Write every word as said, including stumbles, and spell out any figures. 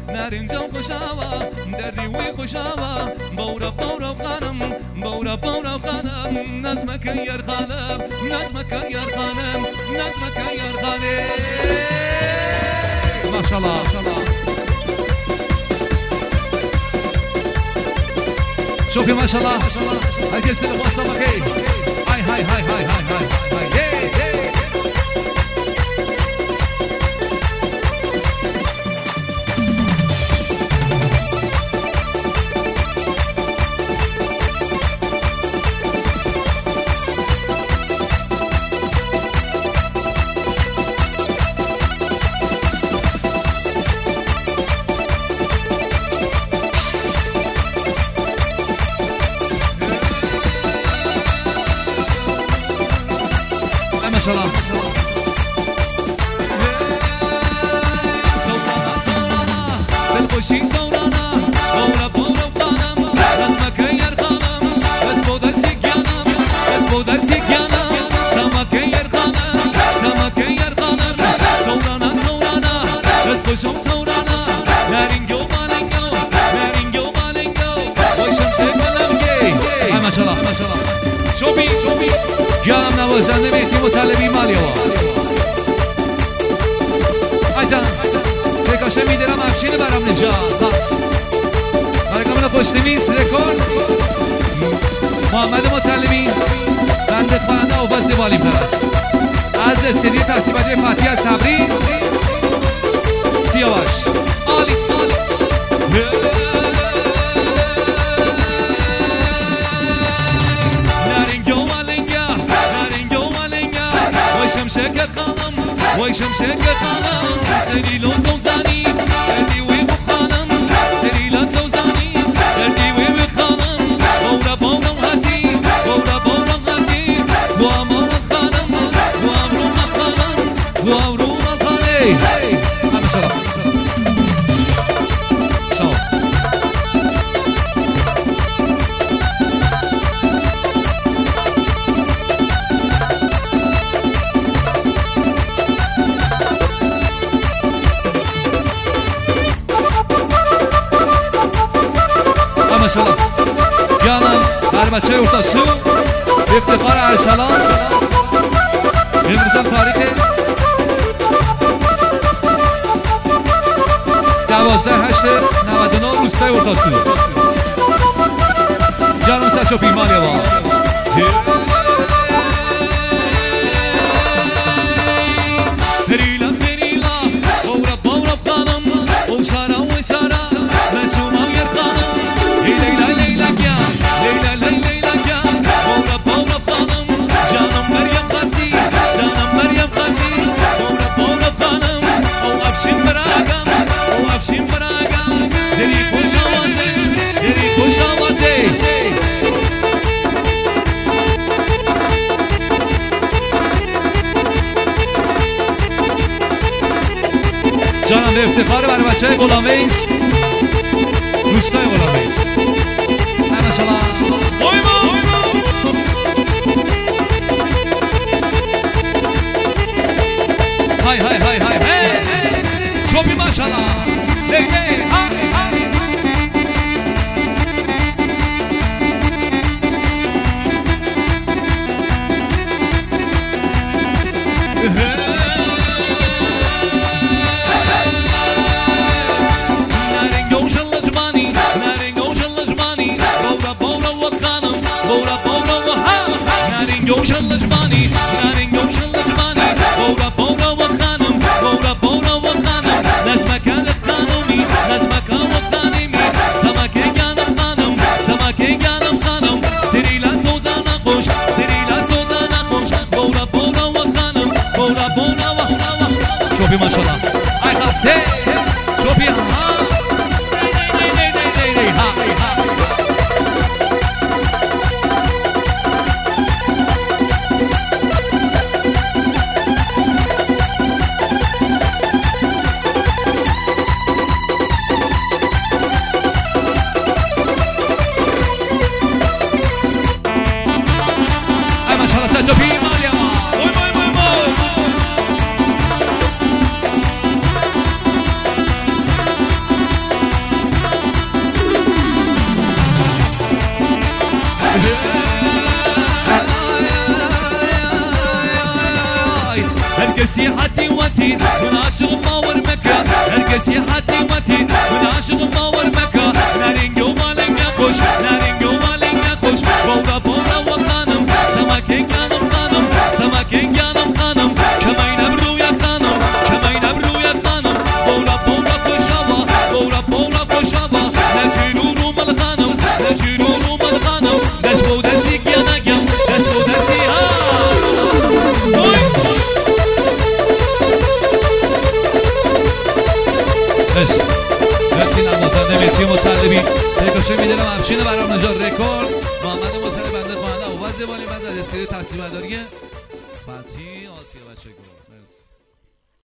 نرنجا خوشاوا دردی وی خوشاوا بورا بورا خانم بورا بورا خانم نظمك يا خانم نظمك يا خانم نظمك يا خانم ما شاء الله شوفي ما شاء الله هالكيس اللي وصلك هاي هاي هاي هاي هاي هاي سلام سورانا سورانا بالخوشي سورانا بورا بورا خانم نظمك يا خانم بس بودا سيكيانم بس بودا سيكيانم سمك يا خانم سمك يا خانم سورانا سورانا بس خوشم سورانا نارنجو مالنجو نارنجو مالنجو خوشم شكلمگی ما شاء الله ما شاء الله شوفي شوفي جانم نوازنده مهدی مطلبی مالیوا عجم رکاشه میدرم افشین برام نجات بس برگامنا پشت میز رکورد محمد مطلبی بنده خانه و فضل بالیم پرست از استدیو تحصیباتی فتحی از تبریز سیاوش عالی عالی شمشك خانم وي شمشك خانم سري لو زوزاني دردي وي بخانم سري لا زوزاني دردي وي بخانم بورا بورا هاتي بورا بورا هاتي وامر خانم وامر خانم وامر خانم ما شاء الله ماشاءالله جانم هر بچه افتاسو افتخار ارسلان امروزم تاریخ دوازده هشت نود و نه روستای افتاسو جانم سچو پیمانی با هریلا هریلا بورا بورا خانم او شارا و شارا من شما یر خانم ليلى ليلى يا ليلى ليلى يا بورا بورا خانم جانم مريم قاسي جانم مريم قاسي بورا بورا خانم او افشين براغم او افشين براغم دلي خوش آوازه دلي خوش آوازه جانم به افتخار برای بچه غلامیز روستای غلامیز ماشاءالله هاي هاي هاي هاي هاي شوفي ما شاء الله ليه ليه هاي هاي شوفي ما شاء الله هاي خلاص شوفي ها هاي ما شاء الله شوفي ماليا هرگزی حتی وتی من عاشق باور مکه هرگزی حتی وتی من عاشق باور مکه نرینگ و مالنگ خوش نرینگ و مالنگ خوش بورا بورا و خانم سمک گانم خانم سمک گانم خانم کمینم روی خانم کمینم روی خانم بورا بورا خوشاوا بورا بورا خوشاوا نجیرو رو مال خانم نجیرو رو مال خانم نجبو دستی گیانگم نجبو دستی ها مرسی مرسی نوازنده مهدی مطلبی ترکاشه میدنم افشین برام نژاد رکورد محمد مطلب بنده خواننده آواز زبانی بند از استیل تحصیل مداری فتحی آسیا بچه گل